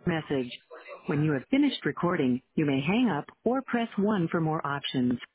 Message. When you have finished recording, you may hang up or press 1 for more options.